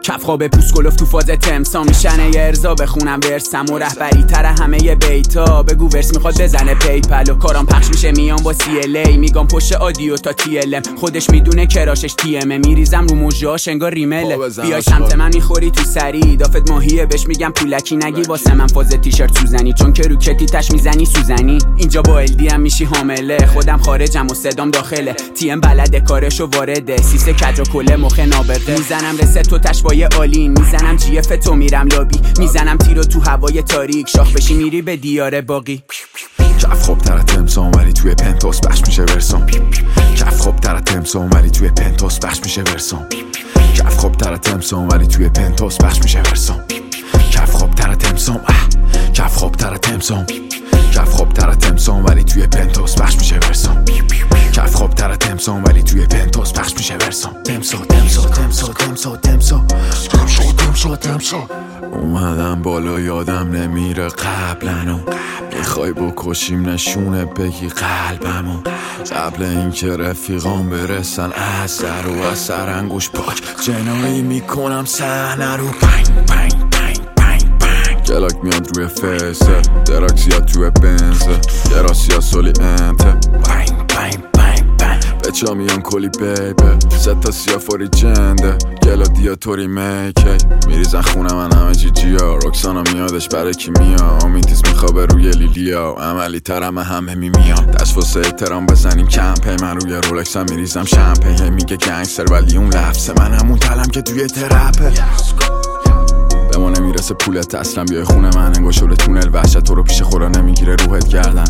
کف خواب پوست گلوف تو فاز تمسا میشنه یه ارزا بخونم ورسم و رهبری تر همه ی بیتا بگو ورس میخواد بزنه پیپل و کارام پخش میشه میام با CLA میگم پشت آدیو تا TLM خودش میدونه کراشش TM میریزم رو موجاش انگار ریمله بیای سمت من میخوری تو سری دافت ماهیه بهش میگم پولکی نگی واسه من فاز تیشرت سوزنی چون که رو کتیتش میزنی سوزنی اینجا با LD هم میشی حامله خودم خارجم و صدام داخله TM بلده کارشو وارده سیسه کج و کله مخ نابغه میزنم رست و تشوای آلین میزنم جیف تو میرم لابی میزنم تیرو تو هوای تاریک شاخ بشی میری به دیار باقی کف خوب تر تمسام ولی توی پنتوس بخش میشه ورسام کف خوب تر تمسام ولی توی پنتوس بخش میشه ورسام کف خوب تر تمسام ولی توی پنتوس بخش میشه ورسام کف خوب تر تمسام کف خوب تر تمسام کف خوب تر تمسام ولی توی پنتوس بخش میشه ورسام کف خوب تر تمسام ولی توی پنتوس بخش میشه ورسام تمسا تمسا تمسا تمسا تمسا تمسا تمسا تمسا اومدم بالا یادم نمیره قبلنو میخوای بکشیم نشونه بگی قلبمو قبل اینکه رفیقام برسن از سر و از سرانگوش پاک جنایی میکنم صحنه رو پنگ پنگ پنگ پنگ پنگ گلاک میاد روی فیسه دراک زیاد توی بنزه گراسی سولی انته پنگ پنگ پنگ پنگ بچه میان کلی بیبه ستا سیافوری جنده گلا دیاتوری میکی میریزن خونه من همه جیا رکسانا میادش برای کی میا آمینتیز میخوابه روی لیلیا عملی ترم همه میمیام دست واسه احترام بزنیم کمپی من روی رولکس هم میریزم شمپین میگه گنگستر ولی اون لفظه من همون تلم که توی ترپه به ما نمیرسه پولت اصلا بیای خونه من انگار شل تونل وحشت تو رو پیش خورا نمیگیره روحت گردن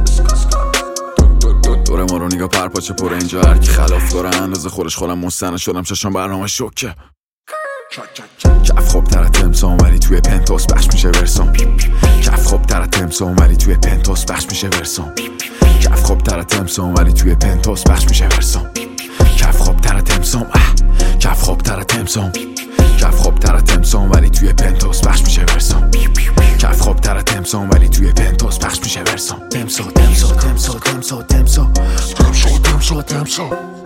دوره ما رو نگاه پرپاچه پر اینجا هر کی خلاف داره اندازه خودش خودم مستنه شدم چشم برنامه شوکه کف خوب تر تمسام ولی توی پنتوس بخش میشه ورسام کف خوب تر تمسام ولی توی پنتوس بخش میشه ورسام کف خوب تر تمسام ولی توی پنتوس بخش میشه ورسام کف خوب تر تمسام کف خوب تر تمسام کف خوب تر تمسام ولی توی پنتوس بخش میشه ورسام کف خوب تر تمسام ولی توی پنتوس بخش میشه ورسام تمسا تمسا تمسا تمسا تمسا تمسا تمسا تمسا